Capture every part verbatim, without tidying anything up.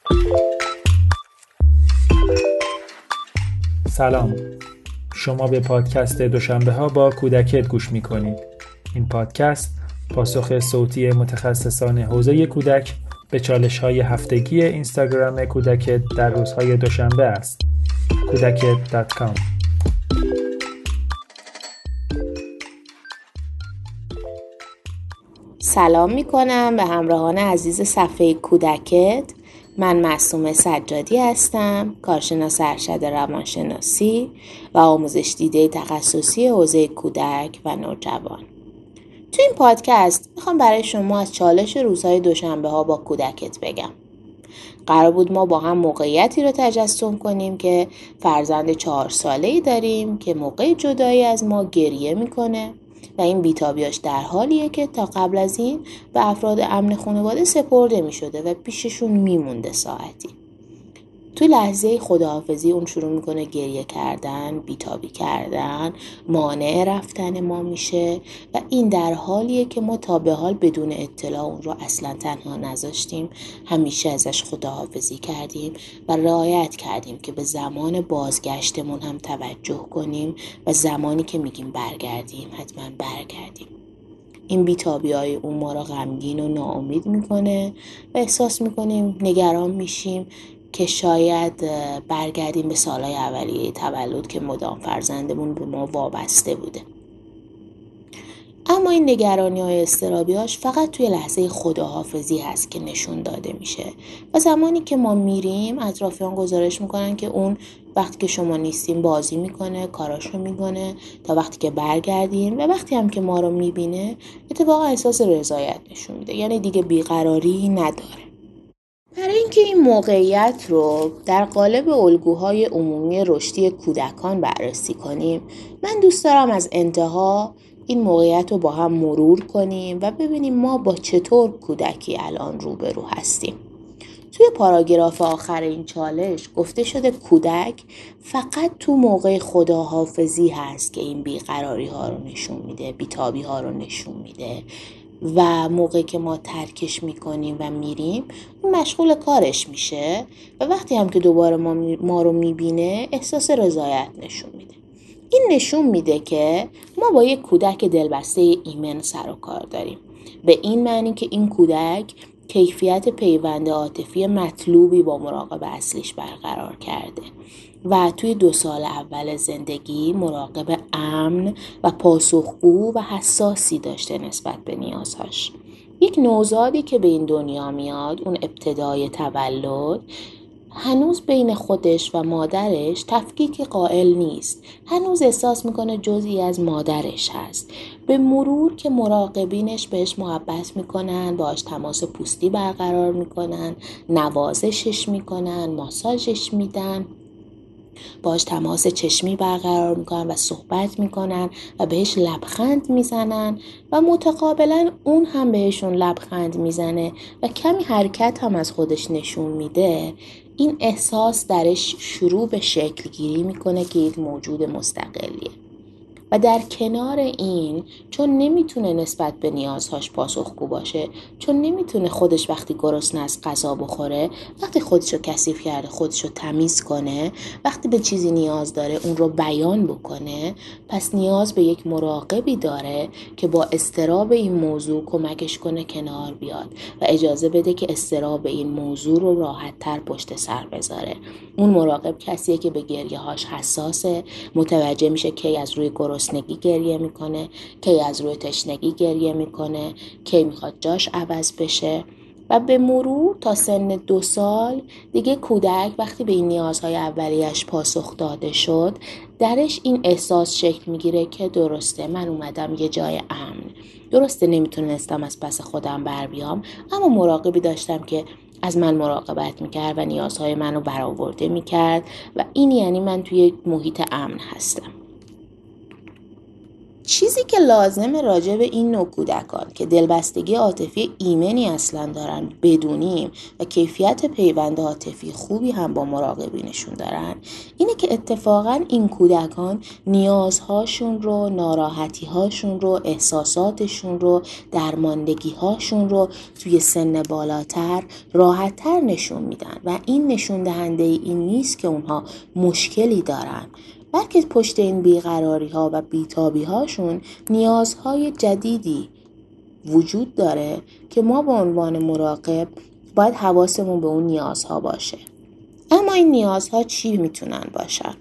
سلام، شما به پادکست دوشنبه ها با کودکت گوش می کنید. این پادکست پاسخ صوتی متخصصان حوزه کودک به چالش های هفتگی اینستاگرام کودکت در روزهای دوشنبه است. کودکت دات کام. سلام می کنم به همراهان عزیز صفحه کودکت. من معصومه سجادی هستم، کارشناس ارشد روانشناسی و آموزش دیده تخصصی حوزه کودک و نوجوان. تو این پادکست میخوام برای شما از چالش روزهای دوشنبه ها با کودکت بگم. قرار بود ما با هم موقعیتی رو تجسم کنیم که فرزند چهار ساله‌ای داریم که موقع جدایی از ما گریه میکنه و این بیتابیاش در حالیه که تا قبل از این به افراد امن خانواده سپرده می شده و پیششون می مونده ساعتی. توی لحظه خداحافظی اون شروع میکنه گریه کردن، بیتابی کردن، مانع رفتن ما میشه و این در حالیه که ما تا به حال بدون اطلاع اون رو اصلا تنها نذاشتیم، همیشه ازش خداحافظی کردیم و رعایت کردیم که به زمان بازگشتمون هم توجه کنیم و زمانی که میگیم برگردیم حتما برگردیم. این بی‌تابی‌های اون ما را غمگین و ناامید میکنه و احساس میکنیم نگران میشیم که شاید برگردیم به سالهای اولیه تولد که مدام فرزندمون به ما وابسته بوده. اما این نگرانی های اضطرابی‌هاش فقط توی لحظه خداحافظی هست که نشون داده میشه و زمانی که ما میریم اطرافیان گزارش میکنن که اون وقتی که شما نیستیم بازی میکنه، کاراشو میکنه تا وقتی که برگردیم و وقتی هم که ما رو میبینه اتفاقا احساس رضایت نشون میده، یعنی دیگه بیقراری نداره. برای اینکه این موقعیت رو در قالب الگوهای عمومی رشدی کودکان بررسی کنیم، من دوست دارم از انتها این موقعیت رو با هم مرور کنیم و ببینیم ما با چطور کودکی الان روبرو هستیم. توی پاراگراف آخر این چالش گفته شده کودک فقط تو موقع خداحافظی هست که این بیقراری ها رو نشون میده، بیتابی ها رو نشون میده و موقعی که ما ترکش میکنیم و میریم اون مشغول کارش میشه و وقتی هم که دوباره ما, می ما رو میبینه احساس رضایت نشون میده. این نشون میده که ما با یک کودک دلبسته ایمن سر و کار داریم، به این معنی که این کودک کیفیت پیوند عاطفی مطلوبی با مراقب اصلیش برقرار کرده و توی دو سال اول زندگی مراقب امن و پاسخگو و حساسی داشته نسبت به نیازهاش. یک نوزادی که به این دنیا میاد، اون ابتدای تولد، هنوز بین خودش و مادرش تفکیک قائل نیست، هنوز احساس میکنه جزئی از مادرش هست. به مرور که مراقبینش بهش محبت میکنن، باهاش تماس پوستی برقرار میکنن، نوازشش میکنن، ماساژش میدن، باهاش تماس چشمی برقرار میکنن و صحبت میکنن و بهش لبخند میزنن و متقابلا اون هم بهشون لبخند میزنه و کمی حرکت هم از خودش نشون میده، این احساس درش شروع به شکل گیری میکنه که یک موجود مستقلیه. و در کنار این، چون نمیتونه نسبت به نیازهاش پاسخگو باشه، چون نمیتونه خودش وقتی گرسنه است غذا بخوره، وقتی خودشو کثیف کرده خودشو تمیز کنه، وقتی به چیزی نیاز داره اون رو بیان بکنه، پس نیاز به یک مراقبی داره که با اضطراب این موضوع کمکش کنه کنار بیاد و اجازه بده که اضطراب این موضوع رو راحت تر پشت سر بذاره. اون مراقب کسیه که به گریه هاش حساسه، متوجه میشه کی از روی گرسنگی گریه میکنه، کی از روی تشنگی گریه میکنه، کی میخواد جاش عوض بشه. و به مرور تا سن دو سال دیگه کودک وقتی به این نیازهای اولیش پاسخ داده شد، درش این احساس شکل میگیره که درسته من اومدم یه جای امن، درسته نمیتونستم از پس خودم بر بیام، اما مراقبی داشتم که از من مراقبت میکرد و نیازهای منو برآورده میکرد و این یعنی من توی یک محیط امن هستم. چیزی که لازمه راجع به این نوع کودکان که دلبستگی عاطفی ایمنی اصلا دارن بدونیم و کیفیت پیوند عاطفی خوبی هم با مراقبینشون دارن، اینه که اتفاقا این کودکان نیازهاشون رو، ناراحتیهاشون رو، احساساتشون رو، درماندگیهاشون رو توی سن بالاتر راحت‌تر نشون میدن و این نشون دهنده این نیست که اونها مشکلی دارن، بلکه پشت این بیقراری ها و بیتابی هاشون نیازهای جدیدی وجود داره که ما به عنوان مراقب باید حواسمون به اون نیازها باشه. اما این نیازها چی میتونن باشن؟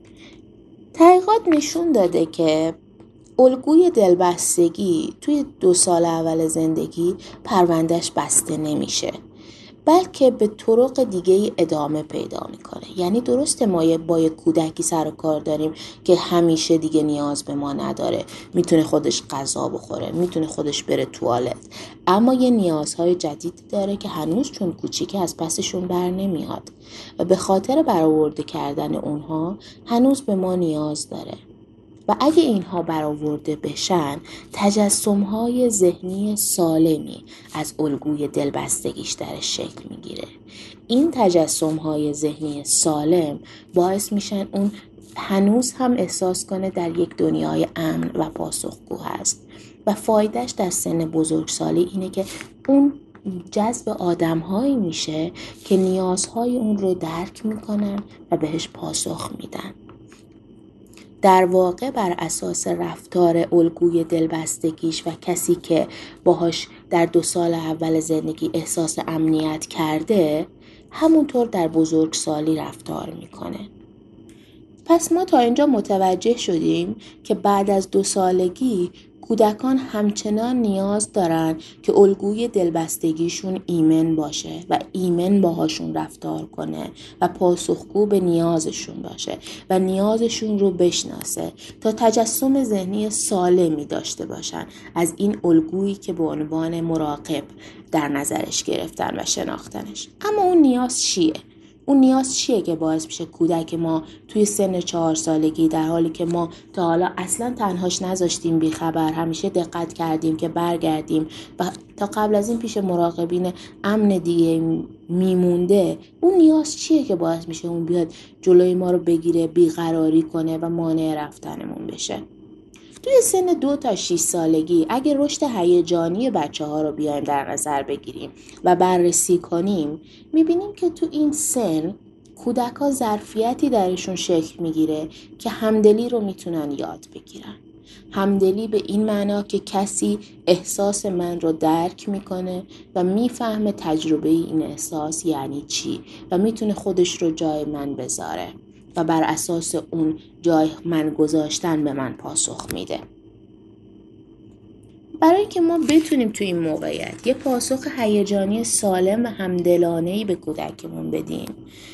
تحقیقات نشون داده که الگوی دلبستگی توی دو سال اول زندگی پروندهش بسته نمیشه، بلکه به طرق دیگه ادامه پیدا میکنه. یعنی درسته ما با یک کودکی سر و کار داریم که همیشه دیگه نیاز به ما نداره، میتونه خودش غذا بخوره، میتونه خودش بره توالت، اما یه نیازهای جدیدی داره که هنوز چون کوچیکه از پسشون بر نمیاد و به خاطر برآورده کردن اونها هنوز به ما نیاز داره. و اگه اینها برآورده بشن، تجسم‌های ذهنی سالمی از الگوی دلبستگیش درش شکل میگیره. این تجسم‌های ذهنی سالم باعث میشن اون هنوز هم احساس کنه در یک دنیای امن و پاسخگو هست و فایدهش در سن بزرگسالی اینه که اون جذب آدم‌هایی میشه که نیازهای اون رو درک میکنن و بهش پاسخ میدن. در واقع بر اساس رفتار الگوی دلبستگیش و کسی که باهاش در دو سال اول زندگی احساس امنیت کرده، همونطور در بزرگسالی رفتار میکنه. پس ما تا اینجا متوجه شدیم که بعد از دو سالگی کودکان همچنان نیاز دارن که الگوی دلبستگیشون ایمن باشه و ایمن باهاشون رفتار کنه و پاسخگو به نیازشون باشه و نیازشون رو بشناسه تا تجسم ذهنی سالمی داشته باشن از این الگویی که به عنوان مراقب در نظرش گرفتن و شناختنش. اما اون نیاز چیه؟ اون نیاز چیه که باعث میشه کودک ما توی سن چهار سالگی، در حالی که ما تا حالا اصلا تنهاش نذاشتیم بیخبر، همیشه دقت کردیم که برگردیم و تا قبل از این پیش مراقبین امن دیگه میمونده، اون نیاز چیه که باعث میشه اون بیاد جلوی ما رو بگیره، بیقراری کنه و مانع رفتنمون بشه؟ توی سن دو تا شش سالگی اگه رشد هیجانی بچه ها رو بیایم در نظر بگیریم و بررسی کنیم، میبینیم که تو این سن کودک ها ظرفیتی درشون شکل میگیره که همدلی رو میتونن یاد بگیرن. همدلی به این معنا که کسی احساس من رو درک میکنه و میفهمه تجربه این احساس یعنی چی و میتونه خودش رو جای من بذاره و بر اساس اون جای من گذاشتن به من پاسخ میده. برای که ما بتونیم تو این موقعیت یه پاسخ هیجانی سالم و همدلانه‌ای به کودکمون بدیم،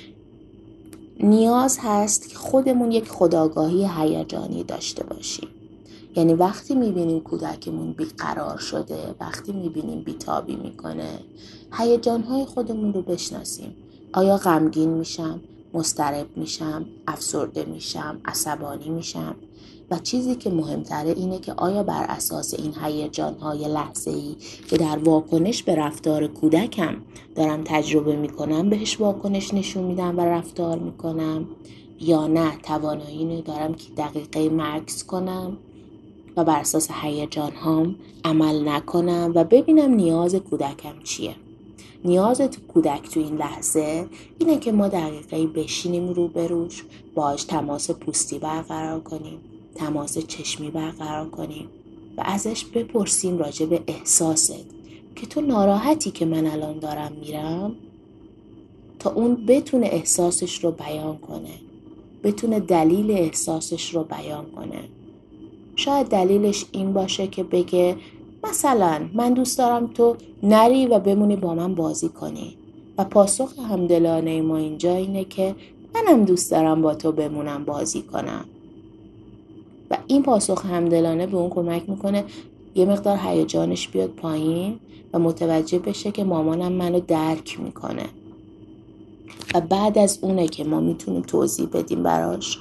نیاز هست که خودمون یک خودآگاهی هیجانی داشته باشیم. یعنی وقتی میبینیم کودکمون بیقرار شده، وقتی میبینیم بیتابی میکنه، هیجانهای خودمون رو بشناسیم. آیا غمگین میشم؟ مضطرب میشم؟ افسرده میشم؟ عصبانی میشم؟ و چیزی که مهمتره اینه که آیا بر اساس این هیجانهای لحظه‌ای که در واکنش به رفتار کودکم دارم تجربه میکنم بهش واکنش نشون میدم و رفتار میکنم، یا نه توانایی دارم که دقیقه مکث کنم و بر اساس هیجان‌هام عمل نکنم و ببینم نیاز کودکم چیه. نیاز کودک تو این لحظه اینه که ما دقیقه بشینیم رو بروش، باهاش تماس پوستی برقرار کنیم، تماس چشمی برقرار کنیم و ازش بپرسیم راجع به احساست که تو ناراحتی که من الان دارم میرم، تا اون بتونه احساسش رو بیان کنه، بتونه دلیل احساسش رو بیان کنه. شاید دلیلش این باشه که بگه مثلا من دوست دارم تو نری و بمونی با من بازی کنی، و پاسخ همدلانه ما اینجا اینه که منم دوست دارم با تو بمونم بازی کنم. و این پاسخ همدلانه به اون کمک میکنه یه مقدار هیجانش بیاد پایین و متوجه بشه که مامانم منو درک میکنه. و بعد از اونه که ما میتونیم توضیح بدیم براش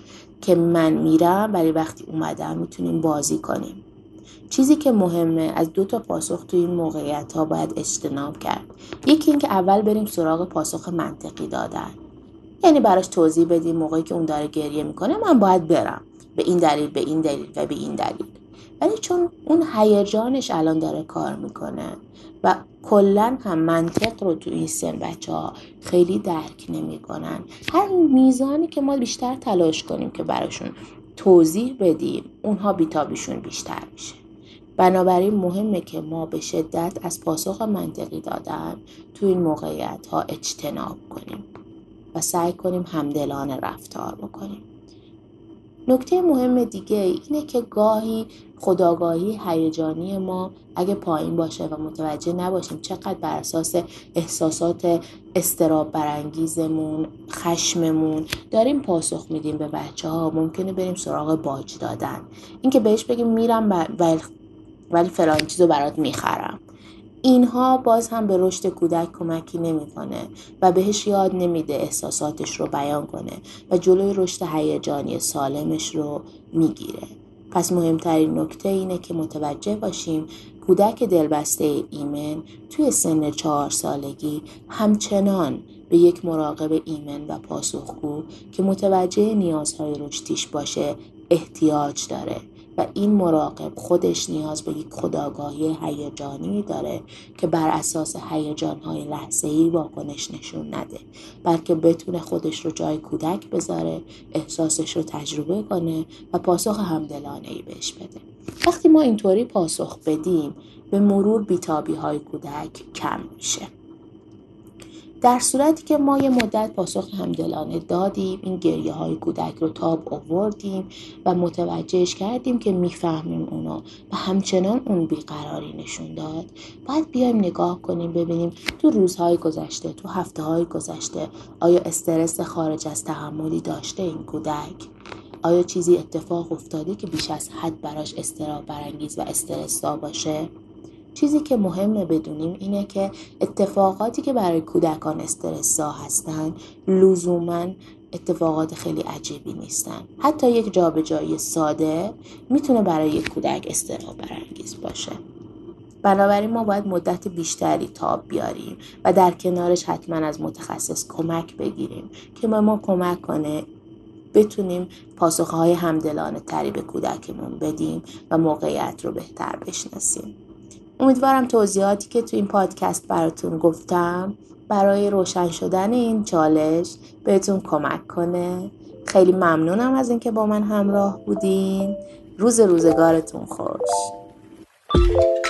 که من میرم ولی وقتی اومدم میتونیم بازی کنیم. چیزی که مهمه، از دو تا پاسخ تو این موقعیت ها باید اجتناب کرد. یکی این که اول بریم سراغ پاسخ منطقی دادن، یعنی براش توضیح بدیم موقعی که اون داره گریه میکنه من باید برم به این دلیل به این دلیل و به این دلیل. ولی چون اون هیجانش الان داره کار میکنه و کلن هم منطق رو تو این سن بچه ها خیلی درک نمی کنن، هر میزانی که ما بیشتر تلاش کنیم که براشون توضیح بدیم اونها بیتابیشون بیشتر میشه. بنابراین مهمه که ما به شدت از پاسخ منطقی دادن تو این موقعیت ها اجتناب کنیم و سعی کنیم همدلانه رفتار بکنیم. نکته مهم دیگه اینه که گاهی خودآگاهی هیجانی ما اگه پایین باشه و متوجه نباشیم چقدر بر اساس احساسات اضطراب برانگیزمون، خشممون داریم پاسخ میدیم به بچه ها، ممکنه بریم سراغ باج دادن. این که بهش بگیم میرم ولی ولی فلان چیزو برات میخرم، اینها باز هم به رشد کودک کمکی نمیکنه و بهش یاد نمیده احساساتش رو بیان کنه و جلوی رشد هیجانی سالمش رو میگیره. پس مهمترین نکته اینه که متوجه باشیم کودک دلبسته ایمن توی سن چهار سالگی همچنان به یک مراقب ایمن و پاسخگو که متوجه نیازهای رشدیش باشه احتیاج داره و این مراقب خودش نیاز به یک خودآگاهی هیجانی داره که بر اساس هیجان‌های لحظه‌ای واکنش نشون نده، بلکه بتونه خودش رو جای کودک بذاره، احساسش رو تجربه کنه و پاسخ همدلانه‌ای بهش بده. وقتی ما اینطوری پاسخ بدیم به مرور بی‌تابی‌های کودک کم میشه. در صورتی که ما یه مدت پاسخ همدلانه دادیم، این گریه های کودک رو تاب آوردیم و متوجهش کردیم که میفهمیم اونا و همچنان اون بیقراری نشون داد، باید بیایم نگاه کنیم ببینیم تو روزهای گذشته، تو هفته های گذشته آیا استرس خارج از تحملی داشته این کودک؟ آیا چیزی اتفاق افتاده که بیش از حد براش اضطراب برانگیز و استرس‌زا باشه؟ چیزی که مهمه بدونیم اینه که اتفاقاتی که برای کودکان استرس‌زا هستن لزوماً اتفاقات خیلی عجیبی نیستن. حتی یک جابجایی ساده میتونه برای یک کودک اضطراب برانگیز باشه. بنابراین ما باید مدت بیشتری تاب بیاریم و در کنارش حتما از متخصص کمک بگیریم که ما ما کمک کنه بتونیم پاسخهای همدلانه تری به کودکمون بدیم و موقعیت رو بهتر بشناسیم. امیدوارم توضیحاتی که تو این پادکست براتون گفتم برای روشن شدن این چالش بهتون کمک کنه. خیلی ممنونم از اینکه با من همراه بودین. روز روزگارتون خوش.